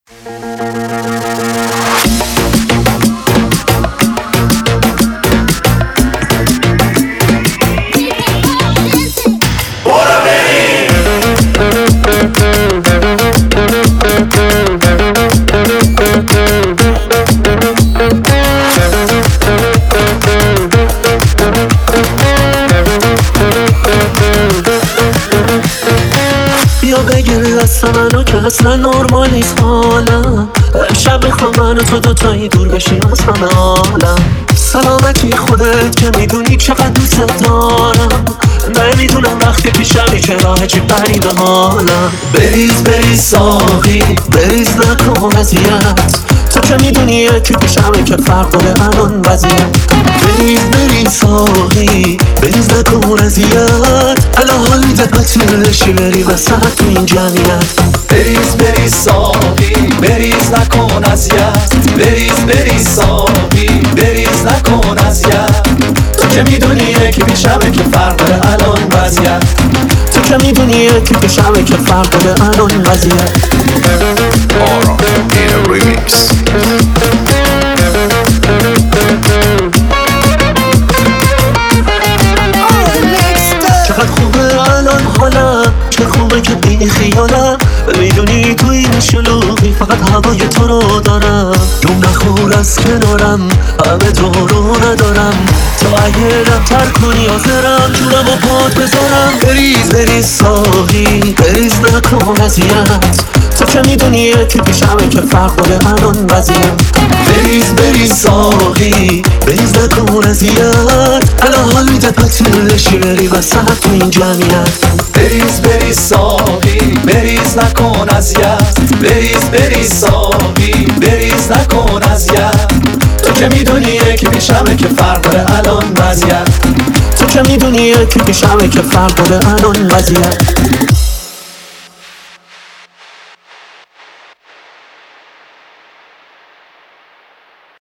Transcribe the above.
بیا بگیری دست منو که اصلا نرمال نیست حالم. امشب میخوام من و تو دوتایی دور بشیم از همه عالم. سلامتی خودت که میدونی چقدر دوست دارم. نمیدونم وقتی پیشمی چه راه چی بری به حالم. بریز بریز ساقی بریز نکن اذیت. تو که میدونی یکی پیشمه که فرق داره الان وضعیت. بریز بریز ساقی بریز نکن اذیت. الان حال میده بطیرشی بری وسط تو این جمعیت. بریز بریز ساقی بریز نکن اذیت. بریز بریز ساقی بریز نکن اذیت. تو که میدونی یکی پیشمه که فرق داره الان وضعیت. تو که میدونی یکی پیشمه که فرق داره الان وضعیت. Aura in a remix. چقدر خوبه الان حالم، چه خوبه که بی خیالم. میدونی تو این شلوغی فقط هوای تو رو دارم. دوم نخور از کنارم همه تو رو ندارم. تو اگه رفتر کنی آخرم جونم و پات بذارم. بریز بریز ساقی بریز نکن اذیت. تو که میدونی یکی پیشمه که فرق داره الان وضعیت. بریز بریز ساقی بریز نکن اذیت. الان حال میده پتیلشی بری وسط تو این جمعیت. بریز بریز ساقی بریز نکن اذیت. بریز بریز ساقی بریز نکن اذیت. تو که میدونی یکی پیشمه که فرق داره الان وضعیت. تو که میدونی یکی پیشمه که فرق داره الان وضعیت.